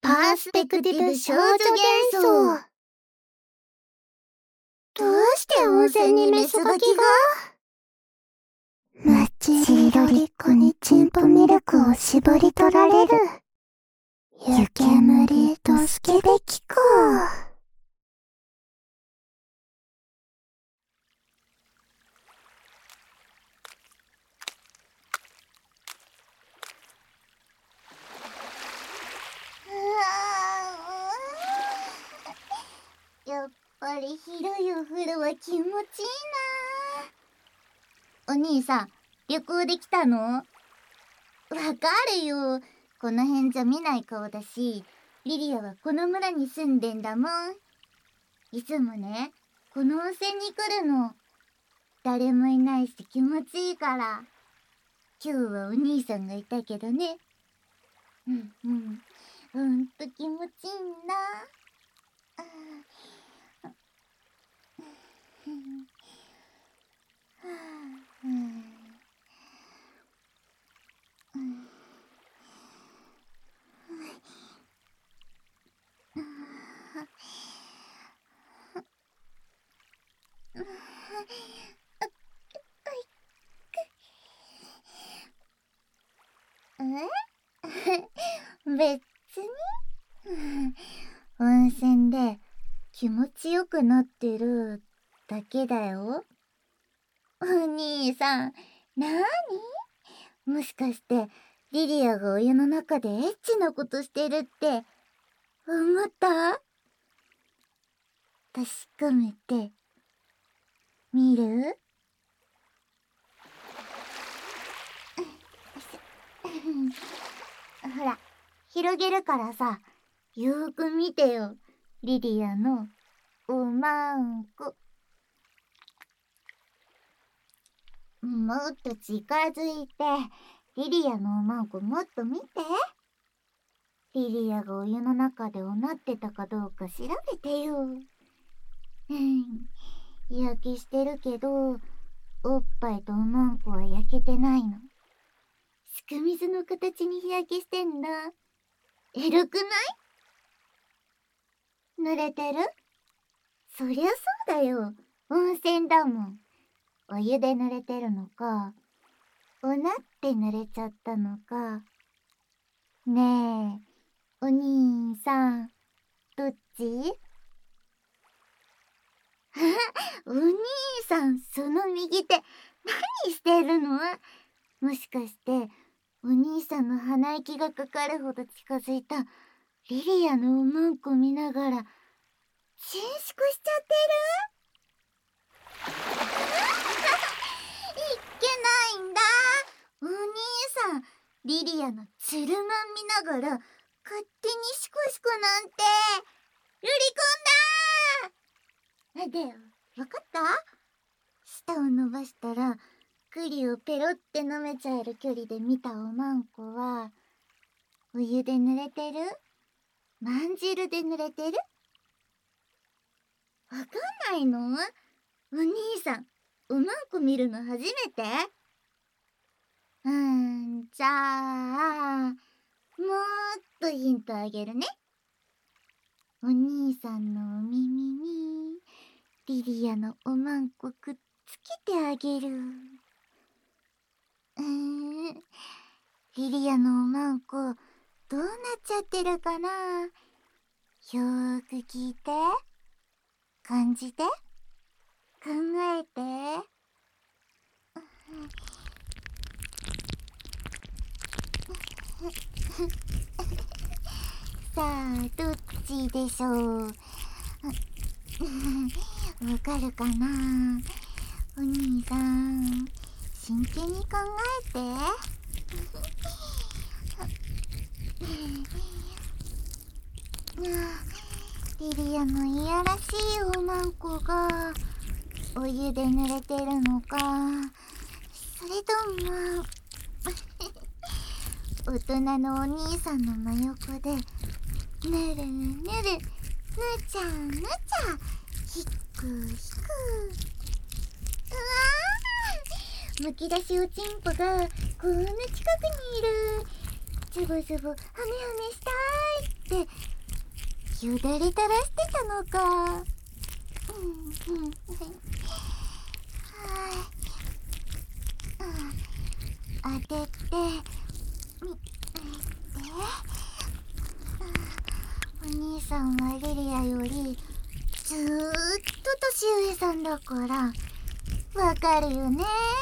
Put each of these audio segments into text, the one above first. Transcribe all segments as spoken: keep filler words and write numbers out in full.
パースペクティブ少女幻想。どうして温泉にメスガキが？マチロリっ子にチンポミルクを絞り取られる。湯煙ドスケベキコ。やっぱり広いお風呂は気持ちいいな。お兄さん、旅行できたの？わかるよ。この辺じゃ見ない顔だし、リリアはこの村に住んでんだもん。いつもね、この温泉に来るの。誰もいないし気持ちいいから。今日はお兄さんがいたけどね。うんうん。ほんと気持ちいいな。あ別に温泉で気持ちよくなってるだけだよ。お兄さん、なーに？もしかしてリリアがお湯の中でエッチなことしてるって思った？確かめてみる？ほら、広げるからさ、よーく見てよ。リリアのおまんこ。もっと近づいて、リリアのおまんこもっと見て。リリアがお湯の中でおなってたかどうか調べてよ。うん、焼きしてるけど、おっぱいとおまんこは焼けてないの。すく水の形に日焼けしてんだ。エロくない？濡れてる？そりゃそうだよ。温泉だもん。お湯で濡れてるのか、おなって濡れちゃったのか。ねえ、お兄さん、どっち？お兄さん、その右手、何してるの？もしかして、お兄さんの鼻息がかかるほど近づいたリリアのおまんこ見ながら、伸縮しちゃってる？いっけないんだ。お兄さん、リリアのつるまん見ながら、勝手にシコシコなんて、ルリコンだー。で、わかった？舌を伸ばしたら、栗をペロって舐めちゃえる距離で見たおまんこは、お湯で濡れてる？まん汁で濡れてる？わかんないの？お兄さん、おまんこ見るの初めて？うーん、じゃあ、もっとヒントあげるね。お兄さんのお耳に、リリアのおまんこくっつけてあげる。うーん、リリアのおまんこ、どうなっちゃってるかな？よーく聞いて、感じて、考えて。さあ、どっちでしょう？わかるかな？お兄さん、真剣に考えて。リリアのいやらしいおまんこがお湯で濡れてるのか、それとも大人のお兄さんの真横でぬるぬる、ぬちゃぬちゃ、ひくひく。うわー、むき出しおちんぽがこんな近くにいる。ズボズボハメハメしたい。 よだれ垂らしてたのか。うんうん、はい、当ててみて。お兄さんはリリアよりずーっと年上さんだからわかるよね。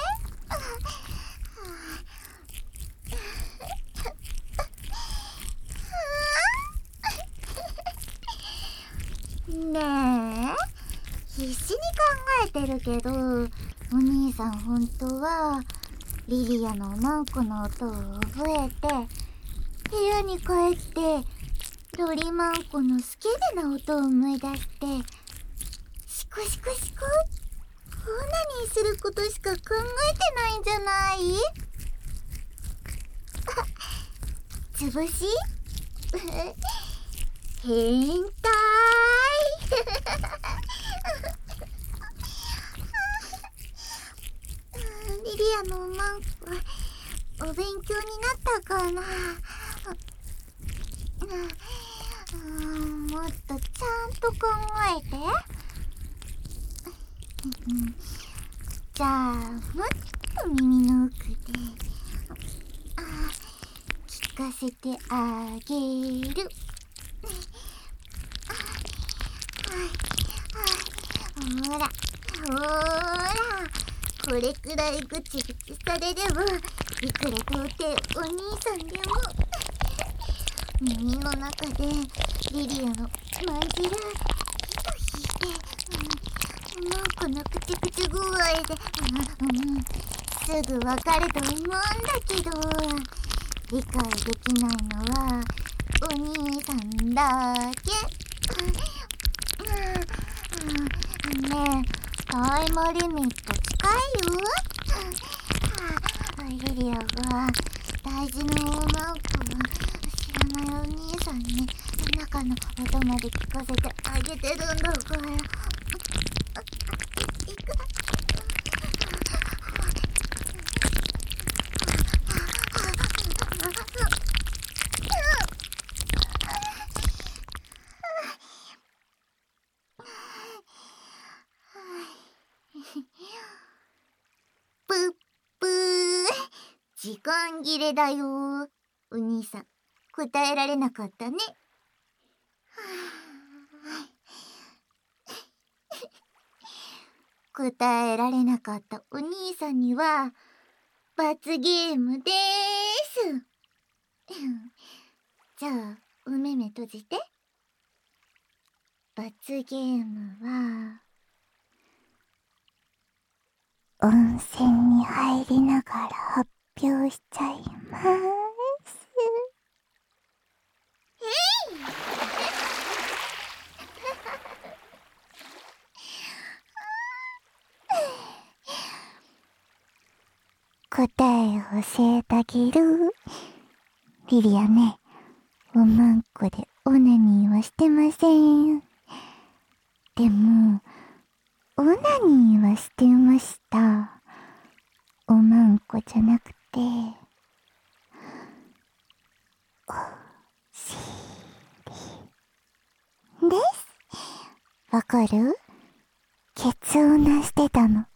ねえ、必死に考えてるけど、お兄さん本当はリリアのおまんこの音を覚えて、部屋に帰ってロリマンコのスケベな音を思い出して、シコシコシコオナニーすることしか考えてないんじゃない？つぶし変態リリアのおまんこお勉強になったかな。うん、もっとちゃんと考えて。じゃあもっと耳の奥であ聞かせてあげる。ほらほら、これくらいぐちぐちされればいくら童貞お兄さんでも耳の中でリリアのまんじらひと引いて、うん、なんかのクチクチ具合で、うんうん、すぐわかると思うんだけど、理解できないのはお兄さんだけ。ねえ、タイムリミット近いよ。リリアが大事なおまんこを知らないお兄さんに中の音まで聞かせてあげてるんだから。ぷっぷー、時間切れだよ。お兄さん答えられなかったね。答えられなかったお兄さんには罰ゲームでーす。じゃあお目目閉じて。罰ゲームは温泉に入りながら発表しちゃいます。えい答えを教えてあげる。リリアね、おまんこでオナニーはしてません。でもオナニーはしてました。おまんこじゃなくてお尻です。わかる？ケツを出してたの。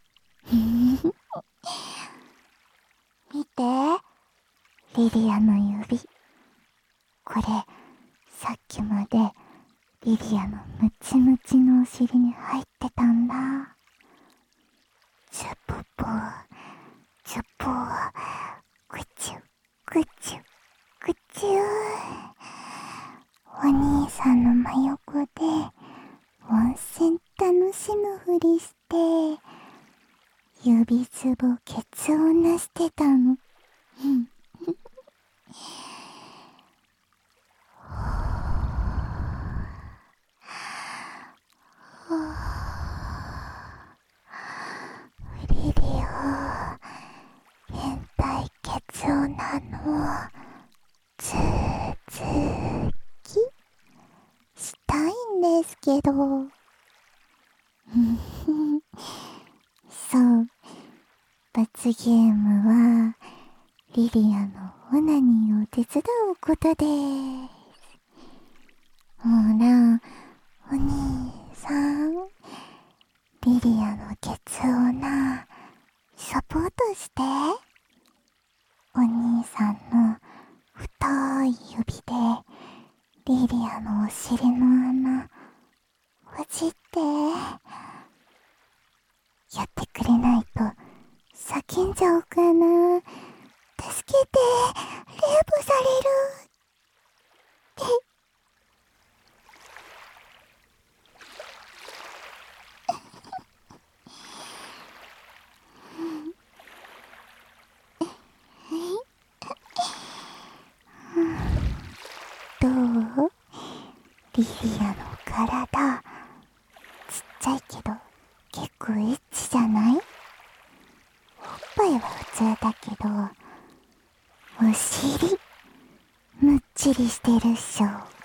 見て、リリアの指。これさっきまでリリアのムチムチのお尻に入ってたんだ。チュポポチュポクチュクチュクチュ。お兄さんの真横で温泉楽しむふりして指つぼケツをなしてたの。リリア、変態ケツオなの。つーつーきしたいんですけど。そう、罰ゲームはリリアのオナニーを手伝うことです。 リリアのお尻の穴ほじってやってくれないと叫んじゃおうかな。助けて、レイプされるって。どう？リリアの体ちっちゃいけど結構エッチじゃない？おっぱいは普通だけどお尻むっちりしてるっしょ。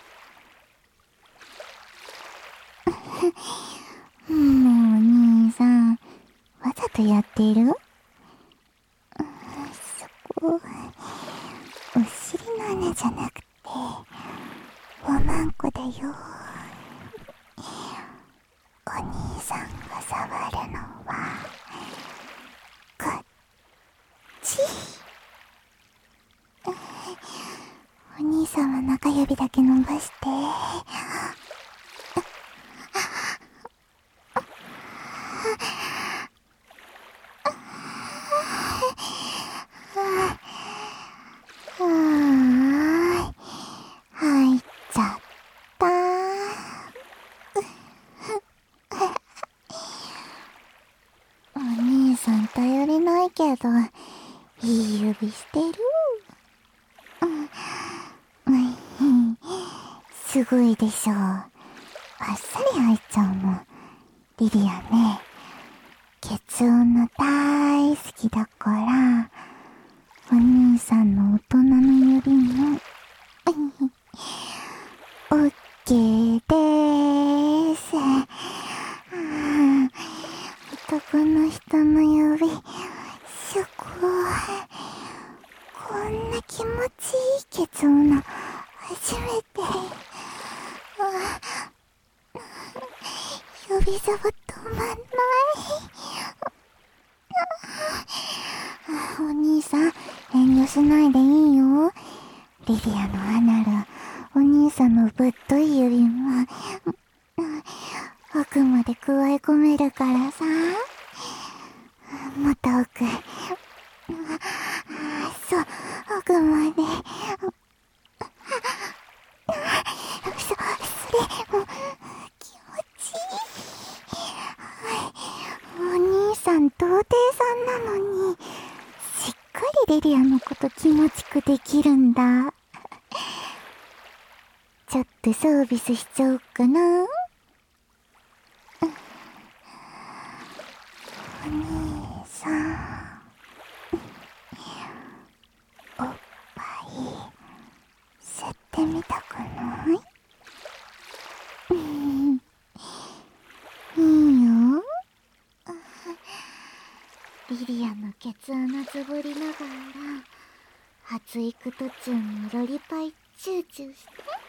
もうお兄さんわざとやってる？そこお尻の穴じゃなくておまんこだよ。お兄さんが触るのはこっち。お兄さんは中指だけ伸ばして。はーい、入っちゃった。お兄さん頼りないけどいい指してる。すごいでしょ。あっさり入っちゃうのリリアね。ケツ女大好きだからお兄さんの大人の指もオッケーでーす。男の人の指すごい。こんな気持ちいいケツ女初めて。指触止まんない。お兄さん遠慮しないでいいよ。リリアのアナルお兄さんのぶっとい指も奥までくわえ込めるからさ。もっと奥。そう、奥まで。そ、それも気持ちいい。お兄さん童貞さんなのにしっかりリリアのこと気持ちくできるんだ。ちょっとサービスしちゃおうかな。お兄さんおっぱい吸ってみたくない？いいよ。リリアのケツ穴つぶりながら発育途中にロリパイチューチューして。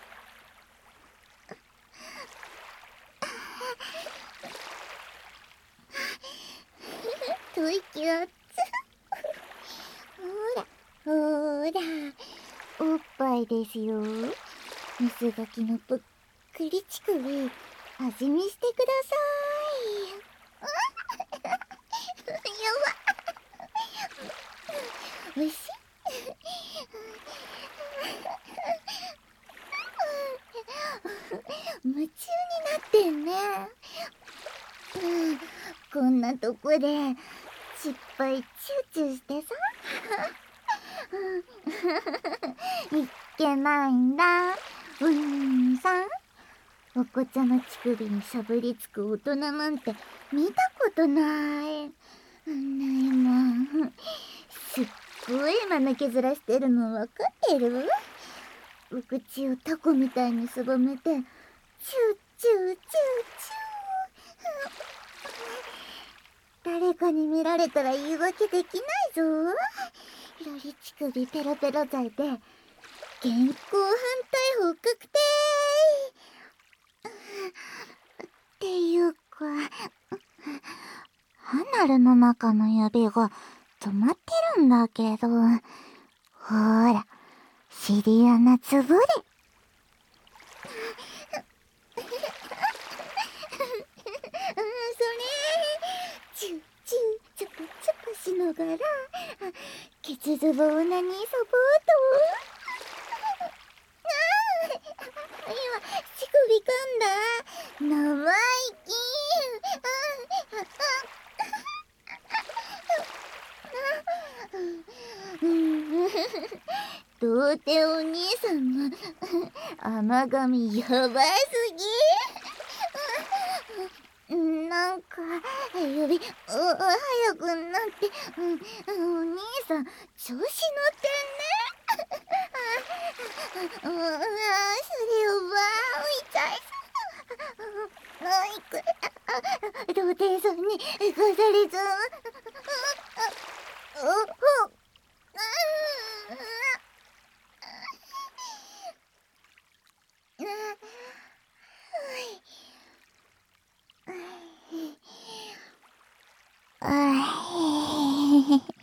吐息あっつ。ほらほらおっぱいですよ。ミスガキのぷっくり乳首味見してください。やばおいしい。夢中になってんね。うん、こんなとこで失敗チューチューしてさ。いけないんだお兄さん。お子ちゃま乳首にしゃぶりつく大人なんて見たことない。ねえもうすっごい間抜け面してるの分かってる？お口をタコみたいにすぼめてチューチューチューチュー。誰かに見られたら言い訳できないぞ。ロリ乳首ペロペロ罪で現行犯逮捕確定。っていうかアナルの中の指が止まってるんだけど、ほら尻穴つぶれ。 がらケツズボオナニーサポート。ああ、今乳首噛んだ。生意気。童貞お兄さんの甘噛みやばすぎ。なんか指う早くなって、うん、お兄さん調子乗ってんね。うわ、それをばー痛いさ。あいく童貞さんに行かされそう。おほああ